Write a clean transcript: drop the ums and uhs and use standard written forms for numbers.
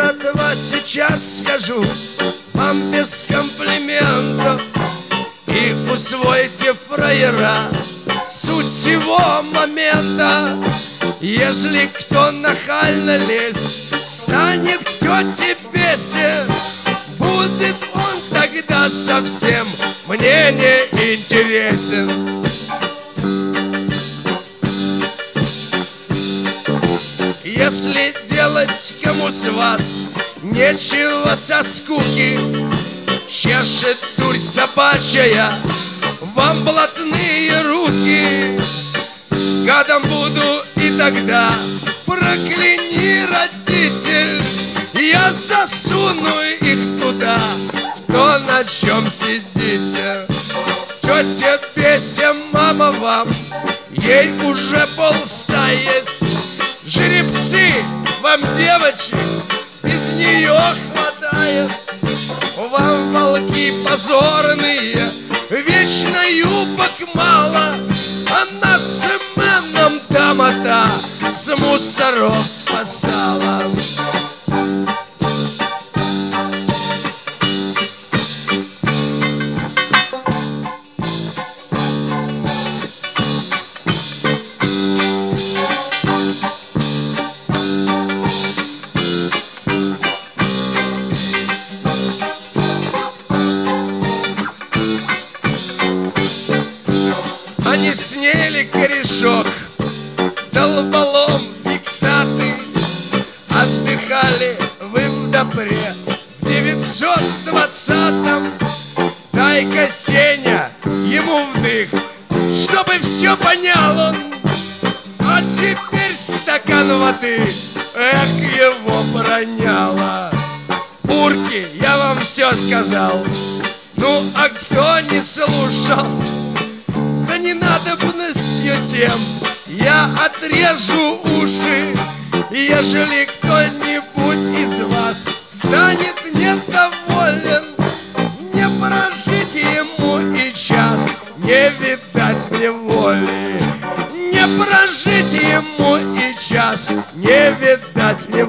два сейчас скажу вам без комплиментов. И усвойте, фраера, суть всего момента. Если кто нахально лезть станет к тете Бесе, будет он тогда совсем мне не интересен. Если делать кому с вас нечего со скуки, чешет дурь собачья вам блатные руки, гадом буду и тогда прокляни, родитель, я засуну их туда, кто на чем сидите. Тетя Беся, мама вам, ей уже полста есть. Жеребцы вам, девочек, без нее хватает. Вам волки позорные, вечно юбок мало, а нас с Мэном дама-то с мусоров спасала. Они сняли корешок, долболом фиксаты. Отдыхали вы в добре в 920-м. Дай-ка, Сеня, ему вдых, чтобы все понял он. А теперь стакан воды, эх, его проняло. Урки, я вам все сказал. Ну, а кто не слушал, за ненадобностью тем я отрежу уши. Ежели кто-нибудь из вас станет недоволен, не прожить ему и час, не видать мне воли. Не прожить ему и час, не видать мне